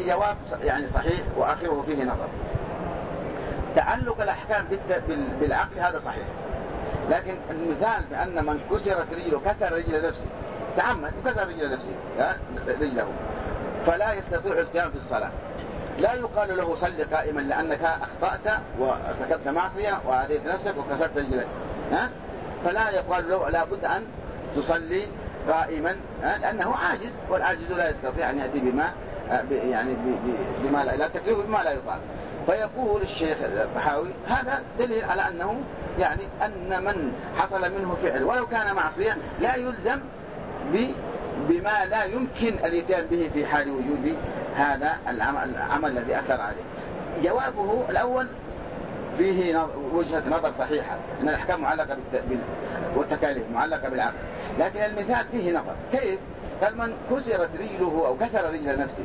جواب يعني صحيح وآخره فيه نظر. تعلق الأحكام بالعقل هذا صحيح، لكن المثال بأن من كسرت رجله كسر رجل نفسه، تعمد وكسر رجل نفسه رجله، فلا يستطيع القيام في الصلاة، لا يقال له صل قائما لأنك أخطأت وارتكبت معصية وأذيت نفسك وكسرت رجلك، فلا يقال له لا بد أن تصلي قائما، لأنه عاجز، والعاجز لا يستطيع أن يأتي بما لا تكلف بما لا يطاق. فيقول الشيخ الطحاوي هذا دليل على أنه أن من حصل منه فعل ولو كان معصية لا يلزم بما لا يمكن الاتيان به في حال وجود هذا العمل الذي أثر عليه. جوابه الأول فيه وجهة نظر صحيحة، أن الأحكام معلقة والتكاليف معلقة بالعقل، لكن المثال فيه نظر. كيف؟ قال من كسرت رجله أو كسر رجل نفسه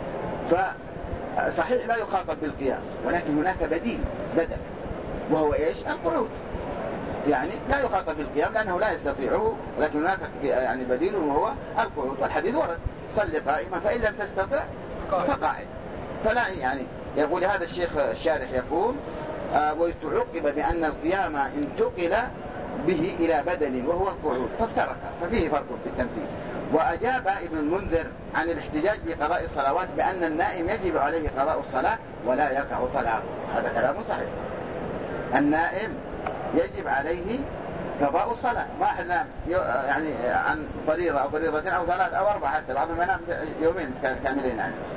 فصحيح لا يخاطب بالقيام، ولكن هناك بدل، وهو إيش؟ القعود. لا يخاطب بالقيام لأنه لا يستطيعه، ولكن هناك بديل وهو القعود، والحديث ورد صل قائما فإن لم تستطع فقاعد. فلا يقول هذا الشيخ الشارح يقول ويتعقب بأن القيام انتقل به إلى بدل وهو القعود فافترق، ففيه فرق في التنفيذ. وأجاب ابن المنذر عن الاحتجاج بقضاء الصلوات بأن النائم يجب عليه قضاء الصلاة ولا يقع طلاقه. هذا كلام صحيح، النائم يجب عليه قضاء الصلاة. واحد نام عن فريضة أو فريضتين أو 3 أو 4، حتى بعضهم ينام يومين كاملين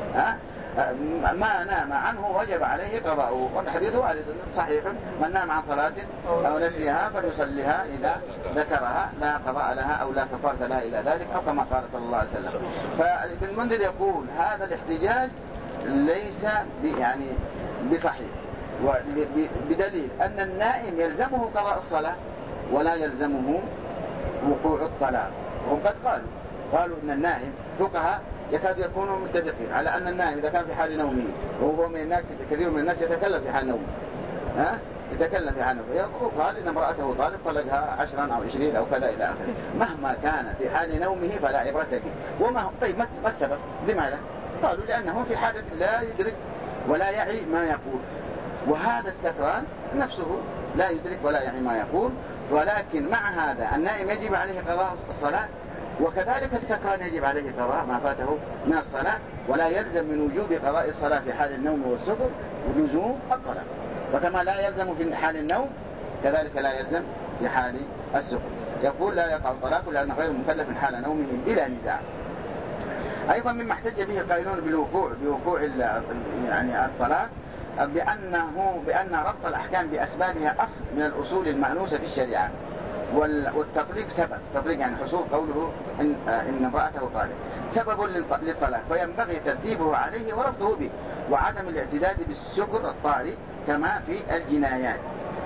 ما نام عنه وجب عليه قضاؤه، والحديث وارد صحيح من نام عن صلاة أو نسيها فليصليها إذا ذكرها لا قضاء لها أو لا كفارة لها إلى ذلك، أو كما قال صلى الله عليه وسلم. فابن المنذر يقول هذا الاحتجاج ليس بصحيح، بدليل أن النائم يلزمه قضاء الصلاة ولا يلزمه وقوع الطلاق. هم قد قالوا إن النائم، فقهاء يكاد يكونوا متفقين على أن النائم إذا كان في حال نومه، وهو من الناس كثير من الناس يتكلم في حال نومه، يتكلم في حال نومه، قال إن امرأته طالق طلقها 10 أو 20 أو كذا إلى آخره، مهما كان في حال نومه فلا عبرة به. طيب ما السبب؟ لماذا؟ قالوا لأنه في حالة لا يدرك ولا يعي ما يقول، وهذا السكران نفسه لا يدرك ولا يعي ما يقول. ولكن مع هذا النائم يجب عليه قضاء الصلاة، وكذلك السكران يجب عليه قضاء ما فاته من الصلاة، ولا يلزم من وجوب قضاء الصلاة في حال النوم والسكر ولزوم الطلاق، وكما لا يلزم في حال النوم كذلك لا يلزم في حال السكر. يقول لا يقع الطلاق لأنه غير مكلف حال نومه بلا نزاع. أيضا مما احتج به القائلون بوقوع الطلاق بأن ربط الأحكام بأسبابها أصل من الأصول المأنوسة في الشريعة، والتطليق سبب، تطليق حصول قوله إن امرأته طالق سبب للطلاق، فينبغي ترتيبه عليه وربطه به، وعدم الاعتداد بالسكر الطارئ كما في الجنايات.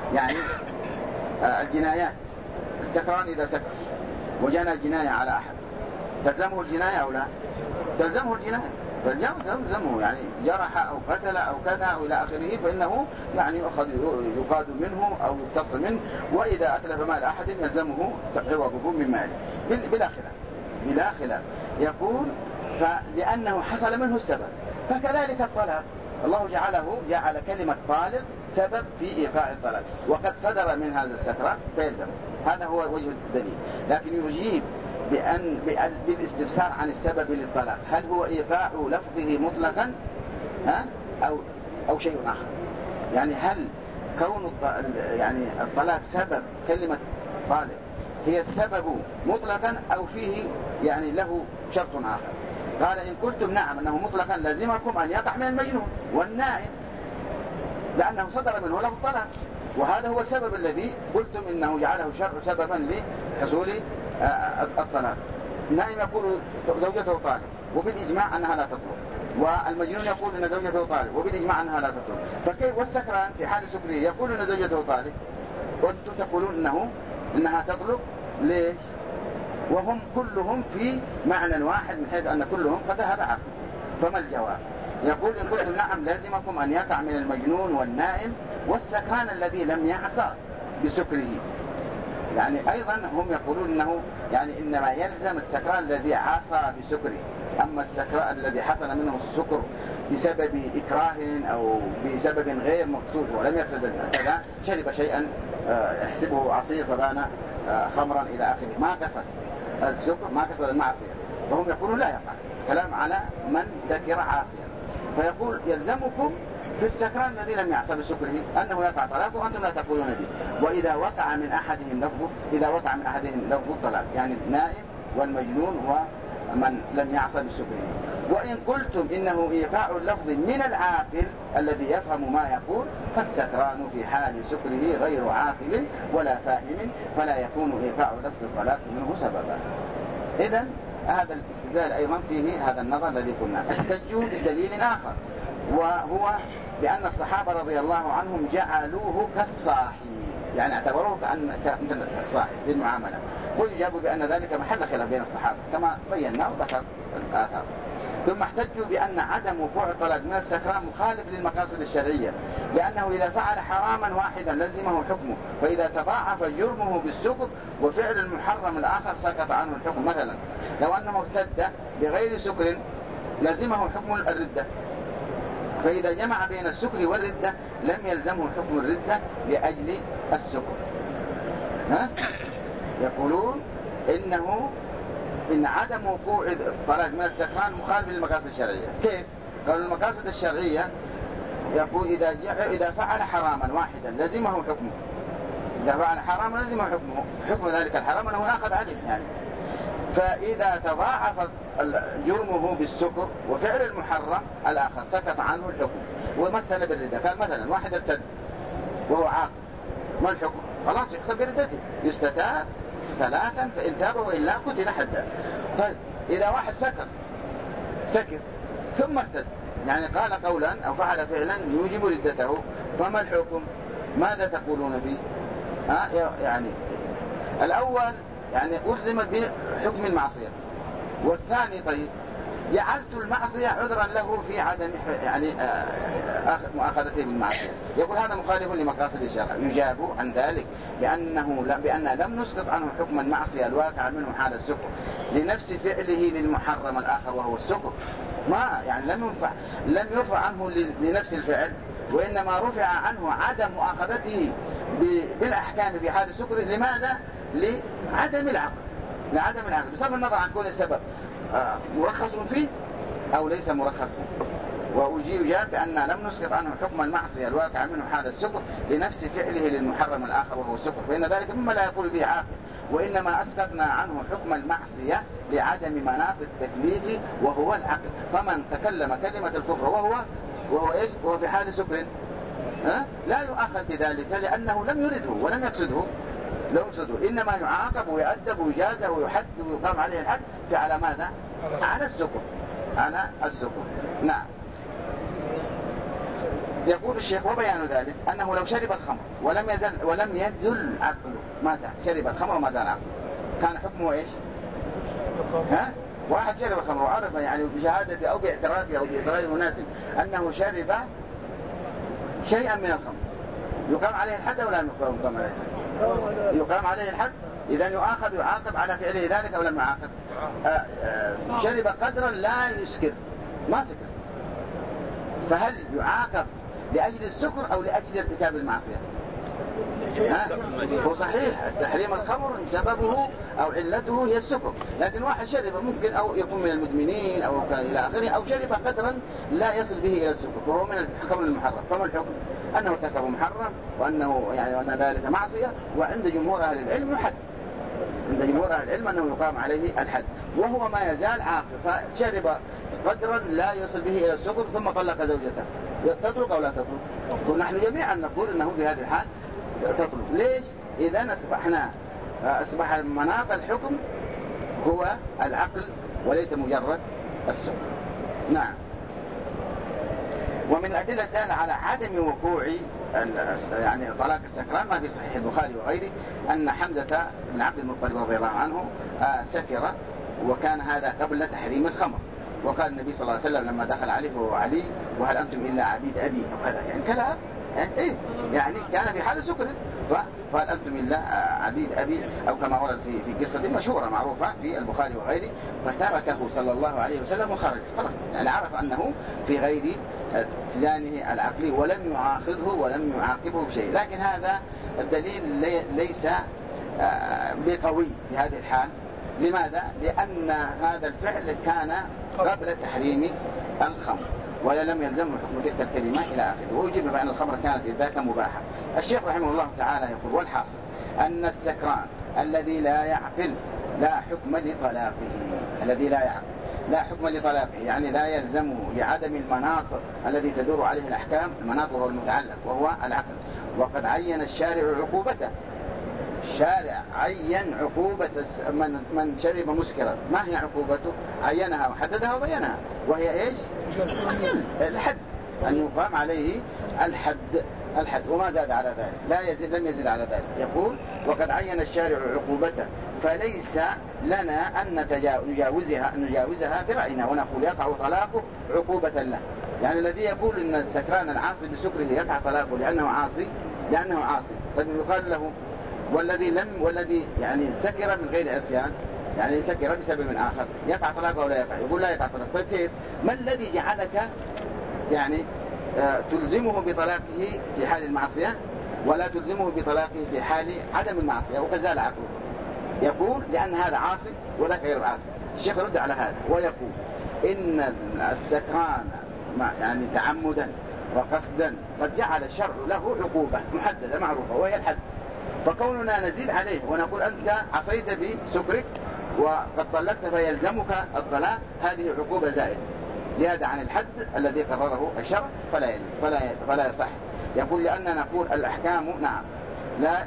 الجنايات السكران إذا سكر وجنى الجناية على أحد تلزمه الجناية أو لا؟ تلزمه الجناية، تلزمه جرح أو قتل أو كذا أو إلى آخره، فإنه يقاد منه أو يقتص منه، وإذا أتلف مال أحد يلزمه عوضه من ماله بلا خلاف. يقول لأنه حصل منه السبب، فكذلك الطلاق الله جعل كلمة طالق سبب في إيقاع الطلاق، وقد صدر من هذا السكران فيلزم. هذا هو وجه الدليل. لكن يجيب بالاستفسار عن السبب للطلاق، هل هو إيقاع لفظه مطلقا أو شيء آخر؟ هل كون الطلاق سبب كلمة طالق هي السبب مطلقا أو فيه له شرط آخر؟ قال إن قلتم نعم أنه مطلقا لازمكم أن يقع من المجنون والنائم، لأنه صدر منه له الطلاق، وهذا هو السبب الذي قلتم إنه جعله الشرع سببا لحصول الطلاق. النائم يقول زوجته طالق وبالإجماع أنها لا تطلق، والمجنون يقول إن زوجته طالق وبالإجماع أنها لا تطلق، فكيف والسكران في حال سكره يقول إن زوجته طالق وأنتم تقولون إنها تطلق؟ ليش؟ وهم كلهم في معنى واحد، من حيث أن كلهم قد ذهب عقل. فما الجواب؟ يقول إن قلتم نعم لازمكم أن يقع من المجنون والنائم والسكران الذي لم يعصى بسكره. أيضا هم يقولون إنه إنما يلزم السكران الذي عصى بسكره، أما السكران الذي حصل منه السكر بسبب إكراه أو بسبب غير مقصود ولم يقصد كذا، شرب شيئا يحسبه عصير فبان خمرا إلى آخره، ما قصد السكر، ما قصد المعصية، وهم يقولون لا يقع. كلام على من سكر عاصيا. فيقول يلزمكم في السكران الذي لم يعصى بسكره أنه يقع طلاقه وأنتم لا تقولون به. وإذا وقع من أحدهم لفظ الطلاق، يعني النائم والمجنون ومن لم يعصى بسكره. وإن قلتم إنه إيقاع اللفظ من العاقل الذي يفهم ما يقول، فالسكران في حال سكره غير عاقل ولا فاهم، فلا يكون إيقاع لفظ الطلاق منه سببا. إذن هذا الاستدلال أيضا فيه هذا النظر الذي قلنا. احتجوا بدليل آخر، وهو بأن الصحابة رضي الله عنهم جعلوه كالصاحي، يعني اعتبروه كمثل الصاحي في المعاملة، ويجاب بأن ذلك محل خلاف بين الصحابة كما بينا وذكر الآثار. ثم احتجوا بأن عدم وقوع الطلاق من السكران مخالف للمقاصد الشرعية، لأنه إذا فعل حراما واحدا لزمه حكمه، فإذا تضاعف جرمه بالسكر وفعل المحرم الآخر سقط عنه الحكم. مثلا لو أنه ارتد بغير سكر لزمه حكم الردة، فإذا جمع بين السكر والردة لم يلزمه حكم الردة لأجل السكر. يقولون إن عدم وقوع الطلاق من السكران مخالف للمقاصد الشرعية. كيف؟ قالوا المقاصد الشرعية يقول إذا فعل حراما واحدا لزمه حكمه، إذا فعل حراما لزمه حكمه، حكم ذلك الحرام أنه يأخذ أجل يعني. فإذا تضاعف جرمه بالسكر وفعل المحرم الآخر سقط عنه الحكم. ومثل بالردة، قال مثلا واحد ارتد وهو عاقل، ما الحكم؟ خلاص يحكم بردته، يستتاب 3 فإن تاب وإلا قتل حدا. طيب إذا واحد سكر ثم ارتد، يعني قال قولا أو فعل فعلا يوجب ردته، فما الحكم؟ ماذا تقولون فيه؟ يعني الأول يعني ألزمت بحكم المعصية، والثاني طيب جعلت المعصية عذرا له في عدم يعني مؤاخذته بالمعصية. يقول هذا مخالف لمقاصد الشرع. يجاب عن ذلك بأن لم نسقط عنه حكم المعصية الواقع منه حال السكر لنفس فعله للمحرم الآخر وهو السكر، ما يعني لم يرفع عنه لنفس الفعل، وإنما رفع عنه عدم مؤاخذته بالأحكام في حال السكر. لماذا؟ لعدم العقل، بسبب النظر عن كون السبب مرخص فيه أو ليس مرخص فيه. ويجاب بأن لم نسقط عنه حكم المعصية الواقع منه حال السكر لنفس فعله للمحرم الآخر وهو السكر، فإن ذلك مما لا يقول به عاقل. وإنما أسقطنا عنه حكم المعصية لعدم مناط التكليف وهو العقل. فمن تكلم كلمة الكفر وهو في حال سكر لا يؤاخذ بذلك، لأنه لم يرده ولم يقصده، إنما يعاقب ويؤدب ويجازى ويحد ويقام عليه الحد على ماذا؟ على السكر. نعم. يقول الشيخ وبيان ذلك أنه لو شرب الخمر ولم يزل عقله، ما زال شرب الخمر وما زال عقله، كان حكمه إيش؟ واحد شرب الخمر وعرف يعني بشهادته أو باعترافه أو بإقرار مناسب أنه شرب شيئا من الخمر، يقام عليه الحد ولا يقام عليه الحد؟ يقام عليه الحد. إذا يعاقب على فعله ذلك أو لم يعاقب؟ شرب قدرا لا يسكر، ما سكر، فهل يعاقب لأجل السكر أو لأجل ارتكاب المعصية؟ هو صحيح تحريم الخمر سببه أو علته هي السكر، لكن واحد شرب ممكن أو يكون من المدمنين أو إلى آخره، أو شرب قدرا لا يصل به إلى السكر وهو من الحكم المحرم. فما الحكم؟ أنه ارتكب محرم وأن ذلك معصية، وعند جمهور أهل العلم يحد، عند جمهور أهل العلم أنه يقام عليه الحد، وهو ما يزال عاقل. فشرب قدرا لا يصل به إلى السكر ثم طلق زوجته، تطلق أو لا تطلق؟ ونحن جميعا نقول أنه في هذه الحال تطلق. ليش؟ إذا أصبح مناط الحكم هو العقل وليس مجرد السكر. نعم. ومن الأدلة الدالة على عدم وقوع يعني طلاق السكران ما في صحيح البخاري وغيره أن حمزة بن عبد المطلب رضي الله عنه سكر، وكان هذا قبل تحريم الخمر. وقال النبي صلى الله عليه وسلم لما دخل عليه وهو علي: وهل أنتم إلا عبيد أبي؟ أو كذا، يعني كلام إيه؟ يعني كان في حال سكر، فقال أنتم إلا عبيد أبي، أو كما ورد في قصة مشهورة معروفة في البخاري وغيره. فتركه صلى الله عليه وسلم وخرج خلاص، يعني عرف أنه في غير اتزانه العقلي، ولم يعاقبه ولم يعاقبه بشيء. لكن هذا الدليل ليس بقوي في هذه الحال. لماذا؟ لأن هذا الفعل كان قبل تحريم الخمر، ولا لم يلزمه حكم تلك الكلمة إلى آخره. ويجب بأن الخمر كانت ذاك مباحة. الشيخ رحمه الله تعالى يقول: والحاصل أن السكران الذي لا يعقل لا حكم لطلاقه. الذي لا يعقل لا حكم لطلاقه، يعني لا يلزمه لعدم المناط الذي تدور عليه الأحكام. المناط هو المتعلق وهو العقل. وقد عين الشارع عقوبته. الشارع عين عقوبة من شرب مسكرا. ما هي عقوبته؟ عينها وحددها وبينها، وهي إيش؟ الحد، أن يقام عليه الحد وما زاد على ذلك، لم يزد على ذلك. يقول: وقد عين الشارع عقوبته فليس لنا أن نجاوزها برأينا ونقول يقع طلاقه عقوبة له. يعني الذي يقول إن السكران العاصي بسكره يقع طلاقه لأنه عاصي، قد يقال له: والذي يعني سكر من غير عصيان، يعني سكر بسبب آخر، يقع طلاقه ولا يقع؟ يقول لا يقع طلاقه. طيب كيف؟ ما الذي جعلك يعني تلزمه بطلاقه في حال المعصية ولا تلزمه بطلاقه في حال عدم المعصية؟ وكذلك عقله. يقول: لأن هذا عاصي وذاك غير عاصي. الشيخ يرد على هذا ويقول: إن السكران يعني تعمدا وقصدا قد جعل الشرع له عقوبة محددة معروفة وهي الحد. فكوننا نزيد عليه ونقول أنت عصيت بسكرك وقد طلقت فيلزمك الطلاق، هذه عقوبة زيادة عن الحد الذي قرره الشرع، فلا يصح. يقول: لأننا نقول الأحكام نعم لا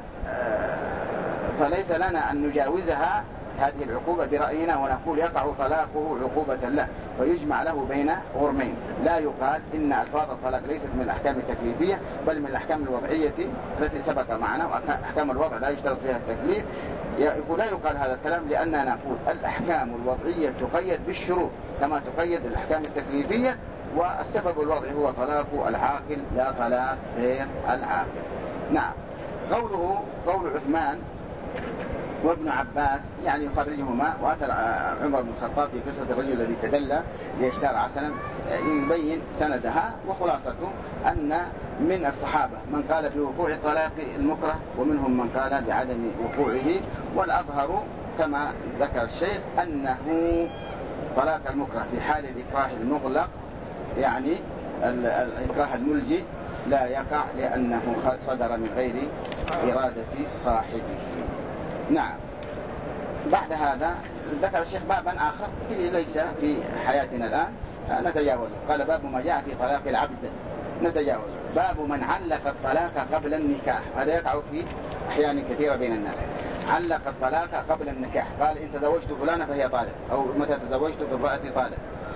فليس لنا أن نجاوزها هذه العقوبة برأينا ونقول يقع طلاقه عقوبة له، فيجمع له بين غرمين. لا يقال إن ألفاظ الطلاق ليست من الأحكام التكليفية بل من الأحكام الوضعية التي سبق معنا، وأحكام الوضع لا يشترط فيها التكليف. يقول: لا يقال هذا الكلام لأننا نقول الأحكام الوضعية تقيد بالشروط كما تقيد الأحكام التكليفية، والسبب الوضعي هو طلاق العاقل لا طلاق غير العاقل. نعم. قول عثمان وابن عباس يعني يخرجهما، وأثر عمر بن الخطاب في قصة الرجل الذي تدلى ليشتري عسلا يبين سندها. وخلاصته أن من الصحابة من قال بوقوع طلاق المكره، ومنهم من قال بعدم وقوعه. والأظهر كما ذكر الشيخ أنه طلاق المكره في حال الإكراه المغلق، يعني الإكراه الملجئ، لا يقع لأنه صدر من غير إرادة صاحبه. نعم. بعد هذا ذكر الشيخ بابا آخر ليس في حياتنا الآن نتجاوزه. قال: باب ما جاء في طلاق العبد، نتجاوزه. باب من علق الطلاق قبل النكاح. هذا يقع في أحيان كثيرة بين الناس. علق الطلاق قبل النكاح، قال: إن تزوجت فلانة فهي طالق، أو متى تزوجت بامرأة طالق.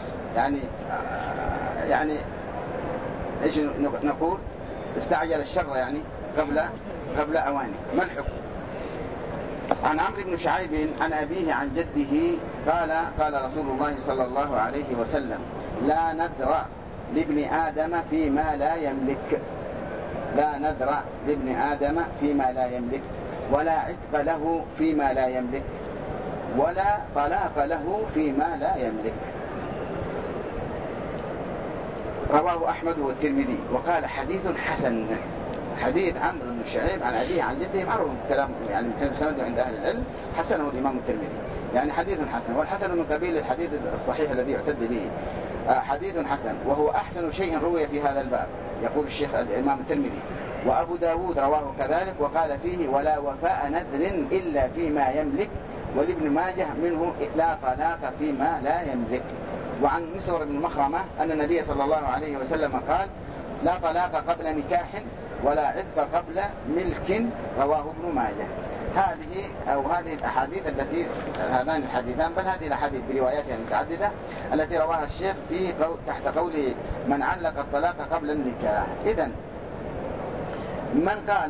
يعني إيش نقول؟ استعجل الشر يعني قبل أوانه. ما الحكم؟ عن عمرو بن شعيب عن أبيه عن جده قال رسول الله صلى الله عليه وسلم: لا نذر لابن آدم فيما لا يملك. لا نذر لابن آدم فيما لا يملك، ولا عتق له فيما لا يملك، ولا طلاق له فيما لا يملك. رواه أحمد والترمذي وقال: حديث حسن. حديث عمرو بن شعيب عن أبيه عن جده معروف كلام، يعني سنده عند أهل العلم، حسنه الإمام الترمذي، يعني حديث حسن. والحسن من قبيل الحديث الصحيح الذي يعتد به. حديث حسن وهو أحسن شيء روي في هذا الباب، يقول الشيخ الإمام الترمذي. وأبو داود رواه كذلك وقال فيه: ولا وفاء نذر إلا فيما يملك. ولابن ماجه منه: لا طلاق فيما لا يملك. وعن مسور بن مخرمة أن النبي صلى الله عليه وسلم قال: لا طلاق قبل نكاح ولا عتق قبل ملك. رواه ابن ماجه. هذه الأحاديث التي هذان الحديثان، بل هذه الأحاديث برواياتها المتعددة التي رواها الشيخ تحت قوله: من علق الطلاق قبل النكاح. إذن من قال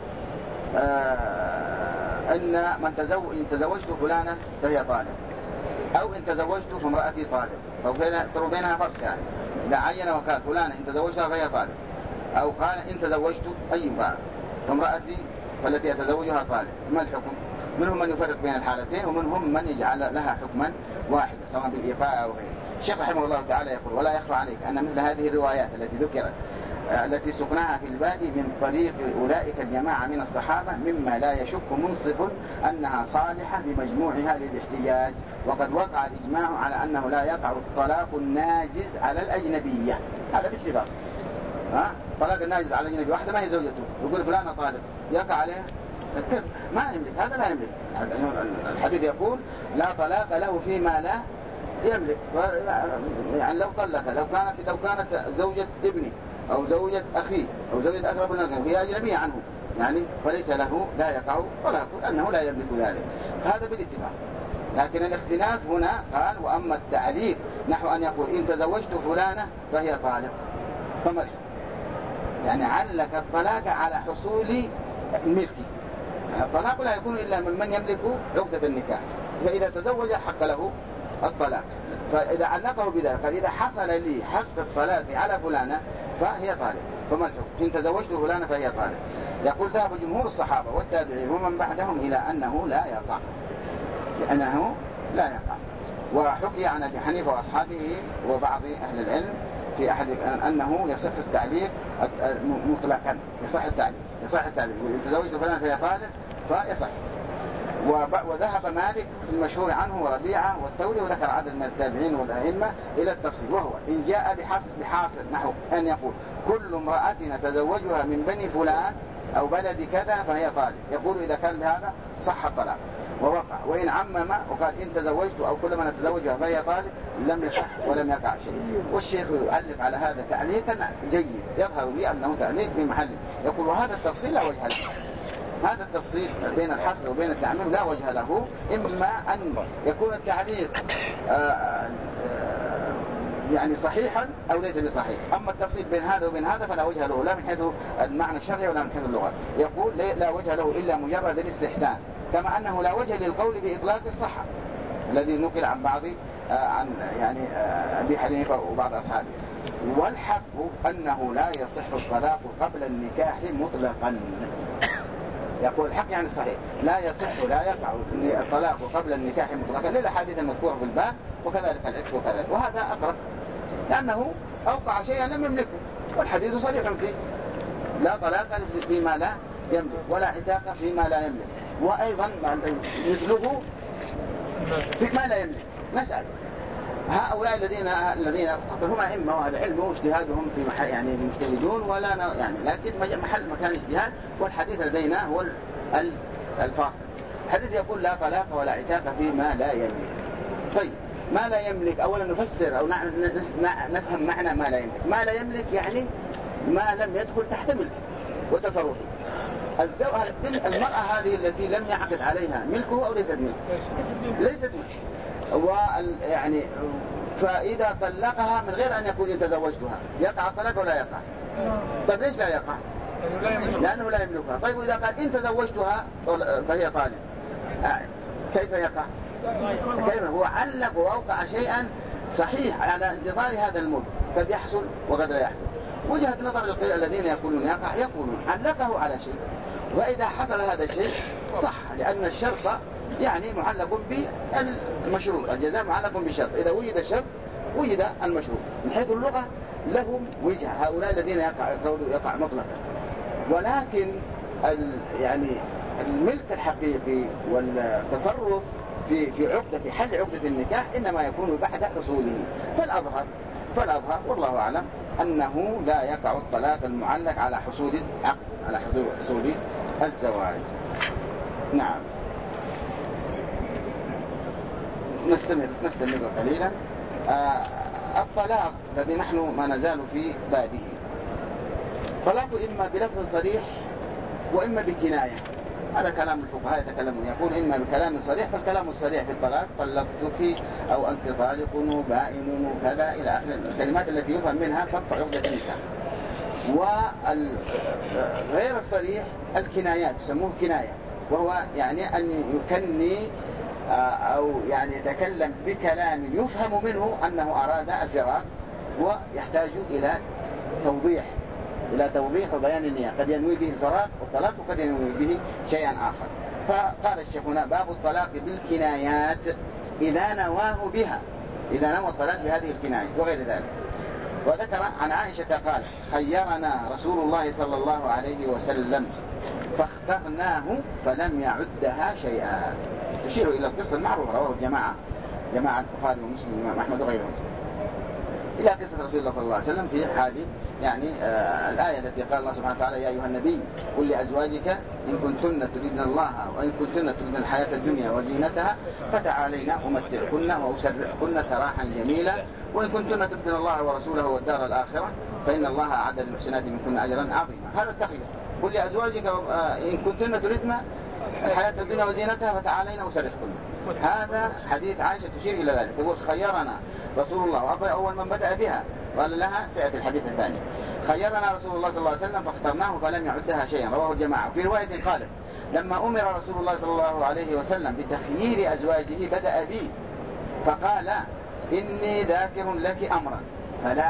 إن تزوجت فلانة فهي طالق، أو إن تزوجت فامرأتي طالق، فبينها فرق يعني. لا عين وقال فلانة إن تزوجتها فهي طالق، أو قال إن تزوجت أي امرأتي فالتي أتزوجها طالق، ما الحكم؟ منهم من يفرق بين الحالتين ومنهم من يجعل لها حكما واحدا سواء بالإيقاع أو غيره. الشيخ رحمه الله تعالى يقول: ولا يخفى عليك أن مثل هذه الروايات التي ذكرت التي سقناها في الباب من طريق أولئك الجماعة من الصحابة مما لا يشك منصف أنها صالحة بمجموعها للاحتجاج، وقد وقع الإجماع على أنه لا يقع الطلاق الناجز على الأجنبية. هذا باتفاق. طلاق الناجز على الأجنبية، واحدة ما هي زوجته يقول فلانة طالق، يقع عليه كيف؟ ما يملك، هذا لا يملك. الحديث يقول: لا طلاق له فيما لا يملك. يعني لو طلق، لو كانت زوجة ابني أو زوجة أخي أو زوجة أقرب الناس هي أجنبية عنه، يعني فليس له، لا يقع طلاق لأنه لا يملك ذلك. هذا بالاتفاق. لكن الاختلاف هنا قال: وأما التعليق نحو أن يقول إن تزوجت فلانة فهي طالق، فما يعني علق الطلاق على حصول ملكي. الطلاق لا يكون إلا من يملك عقدة النكاح، فإذا تزوج حق له الطلاق. فإذا علقه بذلك فإذا حصل لي حق الطلاق على فلانة فهي طالق، فما الحكم؟ إن تزوجت فلانة فهي طالق. يقول: ذهب جمهور الصحابة والتابعين ومن بعدهم إلى أنه لا يقع، لأنه لا يقع. وحكي عن أبي حنيفة وأصحابه وبعض أهل العلم في أحد أنه يصح التعليق مطلقا، يصح التعليق. وإن تزوجت فلان فهي طالق فيصح. وذهب مالك في المشهور عنه وربيعة والثوري وذكر عدد من التابعين والأئمة إلى التفصيل، وهو إن جاء بحاصل نحو أن يقول كل امرأة تزوجها من بني فلان أو بلد كذا فهي طالق، يقول إذا كان بهذا صح الطلاق ووقع. وإن عمم وقال إن تزوجت أو كل من تزوجها فهي طالق لم يصح ولم يقع شيء. والشيخ يعلق على هذا تعليقا جيد يظهر لي أنه تعليق في محله. يقول: وهذا التفصيل لا وجه له. هذا التفصيل بين الحصر وبين التعميم لا وجه له، إما أن يكون التعليق يعني صحيحا أو ليس بصحيح. أما التفصيل بين هذا وبين هذا فلا وجه له، لا من حيث المعنى الشرعي ولا من حيث اللغة. يقول: لا وجه له إلا مجرد الاستحسان، كما أنه لا وجه للقول بإطلاق الصحة الذي نقل عن بعض عن يعني أبي حنيفة وبعض أصحابه. والحق أنه لا يصح الطلاق قبل النكاح مطلقا. يقول الحق يعني الصحيح لا يصح لا يقع الطلاق قبل النكاح مطلقا للأحاديث المذكورة في الباب، وكذلك العتق وكذلك. وهذا أقرب لأنه أوقع شيئا لم يملكه، والحديث صريح فيه: لا طلاق فيما لا يملك ولا عتاق فيما لا يملك. وأيضا مثله فيما لا يملك. نسأل هؤلاء الذين هم أئمة وأهل علم واجتهادهم في محل يعني مجتهدون ولا يعني، لكن محل مكان اجتهاد. والحديث لدينا هو الفاصل. الحديث يقول: لا طلاق ولا عتاق فيما لا يملك. طيب، ما لا يملك أولا نفسر أو نفهم معنى ما لا يملك. ما لا يملك يعني ما لم يدخل تحت ملك وتصرفه. المرأة هذه التي لم يعقد عليها ملكه أو ليست ملك؟ ليست ملك. ويعني فإذا طلقها من غير أن يقول إن تزوجتها يقع الطلاق ولا يقع؟ طيب ليش لا يقع؟ لأنه لا يملكها. طيب إذا قال إن تزوجتها فهي طالق كيف يقع؟ كيف؟ هو علق وأوقع شيئا صحيح على انتظار هذا الملك، قد يحصل وقد لا يحصل. وجهة نظر الذين يقولون يقع يقولون علقه على شيء، وإذا حصل هذا الشيء صح، لأن الشرط يعني معلق بالمشروط، الجزاء معلق بالشرط. إذا وجد الشرط وجد المشروط. من حيث اللغة لهم وجهة هؤلاء الذين يقع مطلقا. ولكن يعني الملك الحقيقي والتصرف في حل عقدة النكاح إنما يكون بعد حصوله. فالأظهر والله أعلم أنه لا يقع الطلاق المعلق على حصول العقد، على حصول الزواج. نعم. نستمر قليلا. الطلاق الذي نحن ما نزال في بابه، طلاق إما بلفظ صريح وإما بكناية. هذا كلام الفقهاء يتكلمون، يقول إما بكلام صريح، فالكلام الصريح في الطلاق طلقتك أو أنت طالق وبائن وكذا إلى آخر الكلمات التي يفهم منها فقط عقدة النكاح. وغير الصريح الكنايات يسموه كناية، وهو يعني أن يكني أو يعني يتكلم بكلام يفهم منه أنه أراد الفراق ويحتاج إلى توضيح إلى توضيح وبيان النية، قد ينوي به الفراق والطلاق وقد ينوي به شيئا آخر. فقال الشيخ هنا: باب الطلاق بالكنايات إذا نواه بها، إذا نوى الطلاق بهذه الكناية وغير ذلك. وذكر عن عائشة قال: خيرنا رسول الله صلى الله عليه وسلم فاخترناه فلم يعدها شيئا. تشير إلى القصة المعروفة رواه جماعة البخاري ومسلم وإمام أحمد وغيرهم، إلى قصة رسول الله صلى الله عليه وسلم في حال الآية التي قال الله سبحانه وتعالى: يا أيها النبي قل لأزواجك إن كنتن تريدن الله وإن كنتن تريدن الحياة الدنيا وزينتها فتعالينا أمتعكن وأسرحكن سراحا جميلا وإن كنتن تريدن الله ورسوله والدار الآخرة فإن الله أعد للمحسنات منكن أجرا عظيما. هذا التخيير: قل لأزواجك إن كنتن تريدن الحياة الدنيا وزينتها فتعالينا أسرحكن. هذا حديث عائشة تشير إلى ذلك، تقول: خيرنا رسول الله، أول من بدأ بها قال لها سيأتي الحديث الثاني: خيرنا رسول الله صلى الله عليه وسلم فاخترناه فلم يعدها شيئا، رواه الجماعة. في رواية قالت: لما أمر رسول الله صلى الله عليه وسلم بتخيير أزواجه بدأ بي فقال: إني ذاكر لك أمرا فلا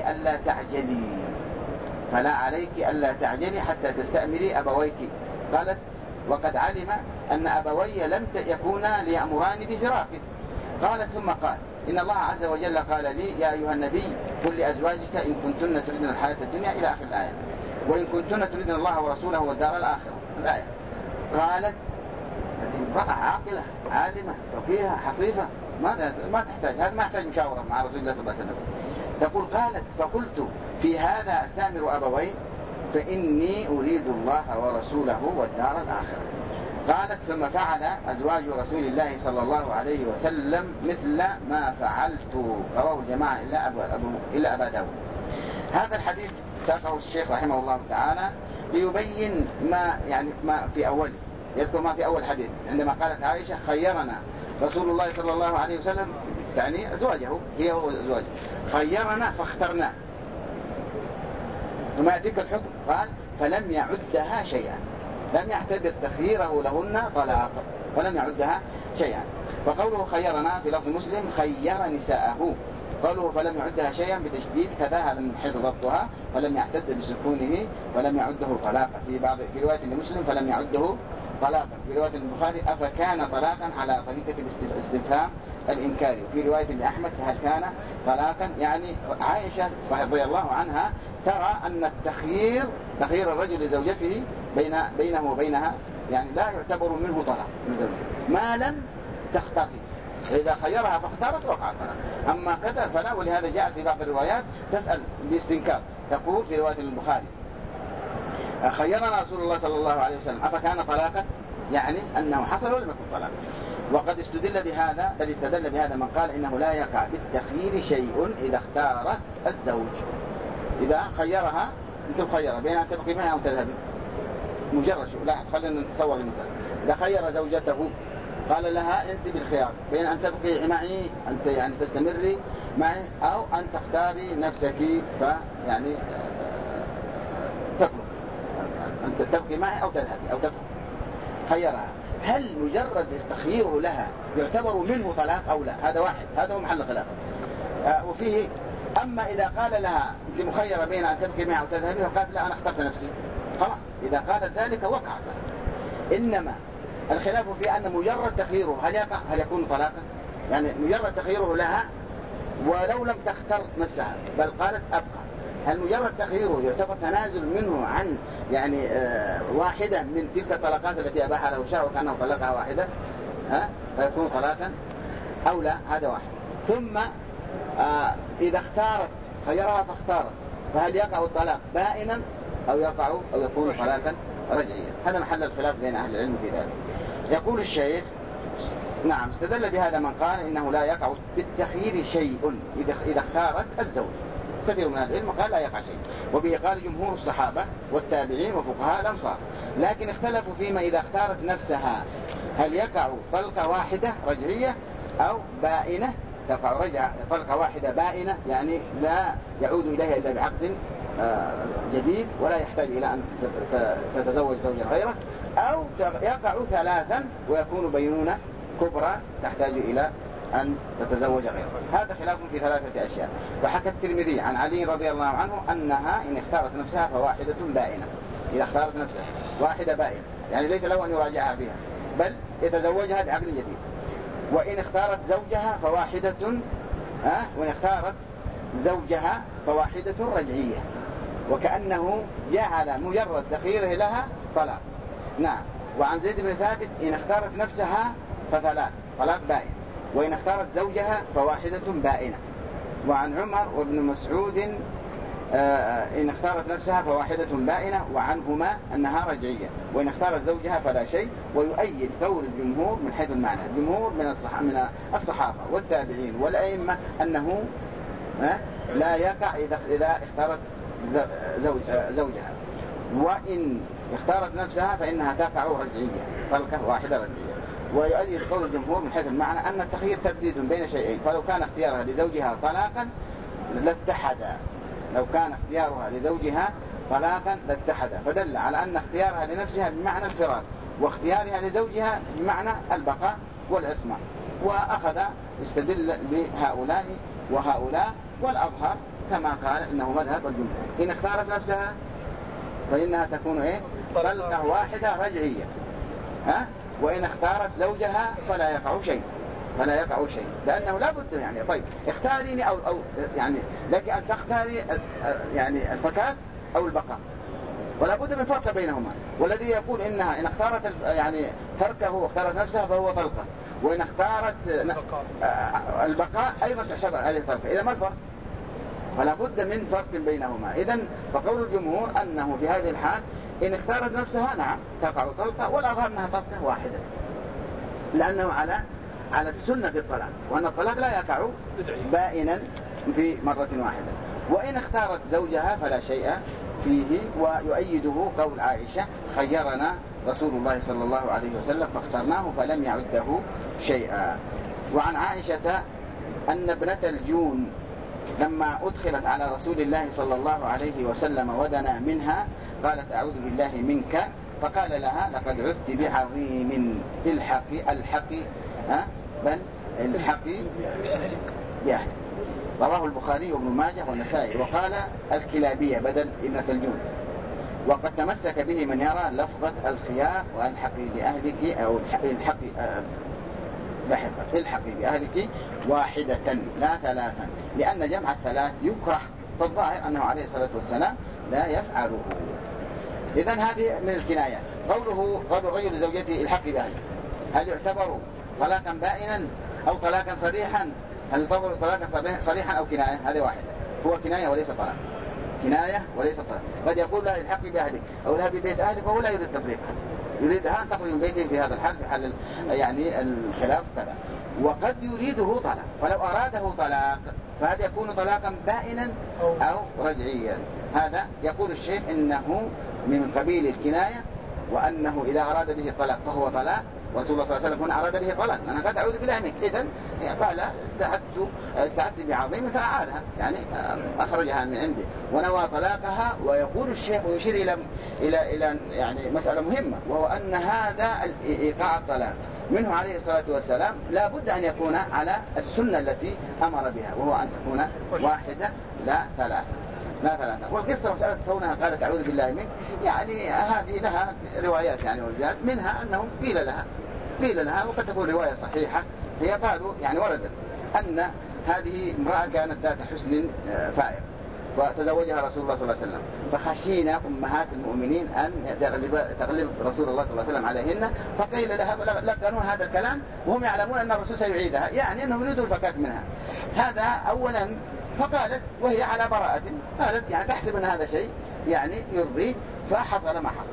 عليك ألا تعجلي حتى تستأمري أبويك. قالت: وقد علم أن أبوي لم يكونا ليأمراني بفراقه. قالت: ثم قال: إن الله عز وجل قال لي: يا أيها النبي قل لأزواجك إن كنتن تريدن الحياة الدنيا إلى آخر الآية، وإن كنتن تريدن الله ورسوله والدار الآخرة الآية. قالت: امرأة عاقلة عالمة فقيهة حصيفة ما تحتاج، هذا ما يحتاج مشاورة مع رسول الله صلى الله عليه وسلم. تقول: قالت: فقلت في هذا أستأمر أبوي فإني أريد الله ورسوله والدار الآخرة. قالت: ثم فعل أزواج رسول الله صلى الله عليه وسلم مثل ما فعلت. رواه الجماعة إلا أبا داود. هذا الحديث ساقه الشيخ رحمه الله تعالى ليبين ما في أوله، يذكر ما في أول حديث عندما قالت عائشة: خيرنا رسول الله صلى الله عليه وسلم، يعني أزواجه هي وأزواجه، خيرنا فاخترنا. ثم يأتيك الحكم قال: فلم يعدها شيئا، لم يعتبر تخييره لهن طلاق ولم يعدها شيئا. فقوله خيرنا في لفظ مسلم خير نساءه، قوله فلم يعدها شيئا بتشديد كذا، هذا من حيث ضبطها، فلم يعتد بسكونه ولم يعده طلاقا. في رواية لمسلم فلم يعده طلاقا، في رواية البخاري أفكان طلاقا على طريقة الاستفهام الإنكاري، وفي رواية لأحمد هل كان طلاقا. يعني عائشة رضي الله عنها ترى أن التخيير، تخيير الرجل لزوجته بينه وبينها، يعني لا يعتبر منه طلاق من زوجته ما لم تختار. إذا خيرها فاختارت وقع طلاق، أما كذا فلا. ولهذا جاءت في بعض الروايات تسأل باستنكار، تقول في رواية البخاري: خيرنا رسول الله صلى الله عليه وسلم أفكان طلاقا، يعني أنه حصل ولم يكن طلاق. وقد استدل بهذا من قال إنه لا يقع بالتخيير شيء إذا اختارت الزوج. إذا خيرها، أنت مخيرة بين أن تبقي معها أو تذهبي، مجرد لا خلينا نتصور المثال. إذا خير زوجته قال لها: أنت بالخيار بين أن تبقي معي، أنت يعني تستمري معي، أو أن تختاري نفسك فيعني تطلق أن تبقي معي أو تذهبي أو تطلق. خيرها، هل مجرد تخييره لها يعتبر منه طلاق أو لا؟ هذا واحد، هذا هو محل خلاف. وفيه أما إذا قال لها أنت مخيرة بين أن تبقي معي أو تذهبي، فقالت: لا أنا اخترت نفسي، خلاص. إذا قالت ذلك وقع طلاق. إنما الخلاف في أن مجرد تخييره هل يكون طلاقا؟ يعني مجرد تخييره لها ولو لم تختر نفسها بل قالت أبقى، هل مجرد تخييره يعتبر تنازل منه عن واحدة من تلك الطلاقات التي أباحها له الشرع وكأنه طلقها واحدة فيكون طلاقا أو لا؟ هذا واحد. ثم إذا اختارت، خيرها فاختارت، فهل يقع الطلاق بائنا أو يكون طلاقا رجعيا؟ هذا محل الخلاف بين أهل العلم في ذلك. يقول الشيخ: نعم، استدل بهذا من قال إنه لا يقع بالتخيير شيء إذا اختارت الزوج. كثير من العلم قال لا يقع شيء، وبه قال جمهور الصحابة والتابعين وفقهاء الأمصار. لكن اختلفوا فيما إذا اختارت نفسها هل يقع طلقة واحدة رجعية أو بائنة، تقع رجعة طلقة واحدة بائنة، يعني لا يعود إليها إلا بعقد جديد ولا يحتاج إلى أن تتزوج زوجا غيره، أو يقع ثلاثا ويكون بينونة كبرى تحتاج إلى أن تتزوج غيره. هذا خلاف في 3 أشياء. فحكى الترمذي عن علي رضي الله عنه أنها إن اختارت نفسها فواحدة بائنة. إذا اختارت نفسها واحدة بائنة يعني ليس له أن يراجعها فيها بل يتزوجها بعقد جديد. وإن اختارت زوجها فواحدة وإن اختارت زوجها فواحدة رجعية، وكأنه جعل مجرد تخييره لها طلاق. نعم. وعن زيد بن ثابت إن اختارت نفسها فثلاث، طلاق بائن. وإن اختارت زوجها فواحدة بائنة. وعن عمر وابن مسعود إن اختارت نفسها فواحدة بائنة وعنهما أنها رجعية. وإن اختارت زوجها فلا شيء. ويؤيد قول الجمهور من حيث المعنى، الجمهور من الصحابة والتابعين والأئمة أنه لا يقع إذا اختارت زوجها. وإن اختارت نفسها فإنها تقع رجعية، طلقة واحدة رجعية. ويؤيد قول الجمهور من حيث المعنى أن التخيير تبديد بين شيئين، فلو كان اختيارها لزوجها طلاقا لاتحدا، لو كان اختيارها لزوجها طلاقا لاتحدا، فدل على أن اختيارها لنفسها بمعنى الفراق واختيارها لزوجها بمعنى البقاء والعصمة. وأخذ استدل لهؤلاء وهؤلاء، والأظهر كما قال إنه مذهب الجمهور. إن اختارت نفسها فإنها تكون طلقة واحدة رجعية، وإن اختارت زوجها فلا يقع شيء، لأنه لا بد يعني طيب اختاريني أو يعني لك أن تختاري يعني الفكاك أو البقاء، ولا بد من فرق بينهما. والذي يقول إنها إن اختارت يعني تركه واختارت نفسها فهو طلقة، وإن اختارت البقاء أيضا تحسب هذه طلقة. إذا ما الفرق؟ فلا بد من فرق بينهما. إذن فقول الجمهور أنه في هذه الحال إن اختارت نفسها نعم تقع طلقة، والأظهر أنها طلقة واحدة، لأنه على السنة في الطلاق، وأن الطلاق لا يقع بائنا في مرة واحدة. وإن اختارت زوجها فلا شيء فيه. ويؤيده قول عائشة خيرنا رسول الله صلى الله عليه وسلم فاخترناه فلم يعده شيئا. وعن عائشة أن ابنة الجون لما أدخلت على رسول الله صلى الله عليه وسلم ودنا منها قالت أعوذ بالله منك، فقال لها لقد عدت بعظيم، الحقي بأهل. رواه البخاري وابن ماجه والنسائي. وقال الكلابية بدل ابنة الجون. وقد تمسك به من يرى لفظة الخيار والحقي بأهلك أو الحقي بأهلك واحدة لا ثلاثا، لأن جمع الثلاث يكره، فالظاهر أنه عليه الصلاة والسلام لا يفعله. إذن هذه من الكناية. قول الرجل لزوجته الحقي بأهلك هل يعتبر طلاقا بائنا أو طلاقا صريحا؟ هل يعتبر طلاقا صريحا أو كناية؟ هذه واحدة، هو كناية وليس طلاق، كناية وليس طلاق. قد يقول لها الحقي بأهلك أو ذهبي بيت أهلك وهو لا يريد تطليقها، يريدها أن تخرج من بيته في هذا الحال، في حال يعني الخلاف كذا. وقد يريده طلاق، ولو أراده طلاق فهذا يكون طلاقا بائنا أو رجعيا. هذا يقول الشيخ إنه من قبيل الكناية، وأنه إذا أراد به الطلاق فهو طلاق، ورسول الله صلى الله عليه وسلم هنا أراد به طلاق. أنا قد أعوذ بالله منك، إذن قال استعدت بعظيم فأعادها، يعني أخرجها من عنده ونوى طلاقها. ويقول الشيخ ويشير إلى يعني مسألة مهمة، وهو أن هذا إيقاع الطلاق منه عليه الصلاة والسلام لا بد أن يكون على السنة التي أمر بها، وهو أن تكون واحدة لا ثلاثة. والقصة مسألة كونها قالت أعوذ بالله منك، يعني هذه لها روايات يعني وجهات، منها أنه قيل لها وقد تكون رواية صحيحة، هي قالوا يعني وردت أن هذه امرأة كانت ذات حسن فائق وتزوجها رسول الله صلى الله عليه وسلم، فخشينا أمهات المؤمنين أن تغلب رسول الله صلى الله عليه وسلم عليهن، فقيل لها لقنوا هذا الكلام وهم يعلمون أن الرسول سيعيدها، يعني أنهم يريدوا الفكاك منها. هذا أولا. فقالت وهي على براءة، قالت يعني تحسب أن هذا شيء يعني يرضي، فحصل ما حصل.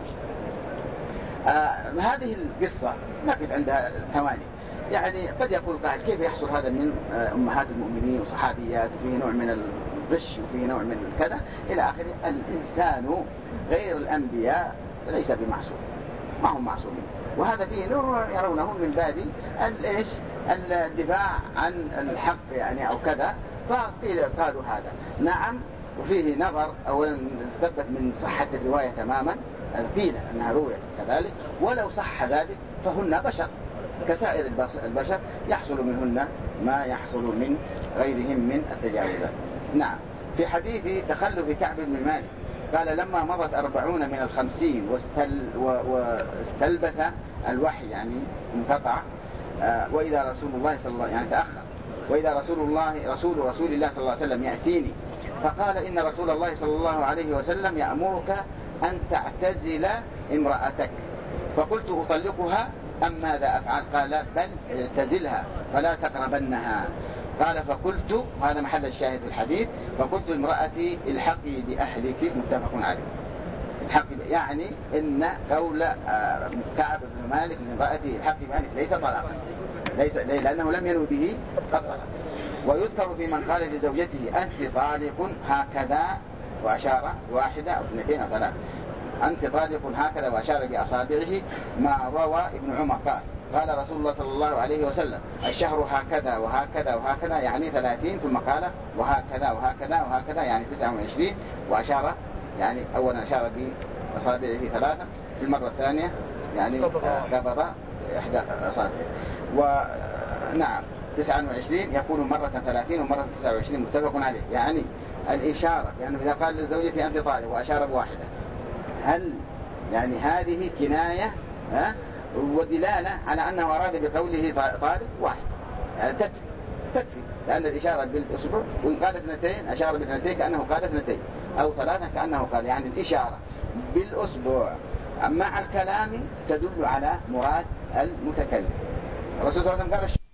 هذه القصة نقف عندها ثواني. يعني قد يقول قائل كيف يحصل هذا من أمهات المؤمنين وصحابيات، وفيه نوع من الغش وفيه نوع من كذا إلى آخره. الإنسان غير الأنبياء ليس بمعصوم، ما هم معصومين، وهذا فيه نوع يرونه من باب الدفاع عن الحق يعني أو كذا، فقالوا هذا نعم. وفيه نظر أولا ثبت من صحة الرواية تماما، قيل أنها رويت كذلك، ولو صح ذلك فهن بشر، كسائر البشر يحصل منهن ما يحصل من غيرهم من التجاوزات. نعم. في حديث تخلف كعب بن مالك قال لما مضت 40 من 50 واستلبث الوحي يعني انقطع، وإذا رسول الله صلى الله يعني تأخر، وإذا رسول الله صلى الله عليه وسلم يأتيني فقال إن رسول الله صلى الله عليه وسلم يأمرك أن تعتزل امرأتك. فقلت أطلقها أم ماذا أفعل؟ قال بل اعتزلها فلا تقربنها. قال فقلت، هذا محل الشاهد في الحديث، فقلت امرأتي الحقي بأهلك، متفق عليه. الحقي يعني إن قول كعب بن مالك لامرأته الحقي بأهلك ليس طلاقا، لأنه لم ينوي به قطعا. ويذكر في من قال لزوجته أنت طالق هكذا وأشار واحدة أو اثنتين أو ثلاث، أنت طالق هكذا وأشار بأصابعه، ما روى ابن عمر قال رسول الله صلى الله عليه وسلم الشهر هكذا وهكذا وهكذا يعني 30، ثم قال وهكذا وهكذا وهكذا يعني 29، وأشار يعني أولا أشار بأصابعه 3، في المرة الثانية يعني قبض إحدى أصابعه. ونعم 29 يكون مرة 30 ومرة 29، متفق عليه. يعني الإشارة لأنه إذا قال لزوجتي أنت طالق وأشار بواحدة، هل يعني هذه كناية ودلالة على أنه أراد بقوله طالق واحد، يعني تكفي، لأن الإشارة بالإصبع، وإن قال 2 أشار ب2 كأنه قال 2 أو 3 كأنه قال، يعني الإشارة بالأصبع مع الكلام تدل على مراد المتكلم. الرسول صلى الله عليه وسلم قال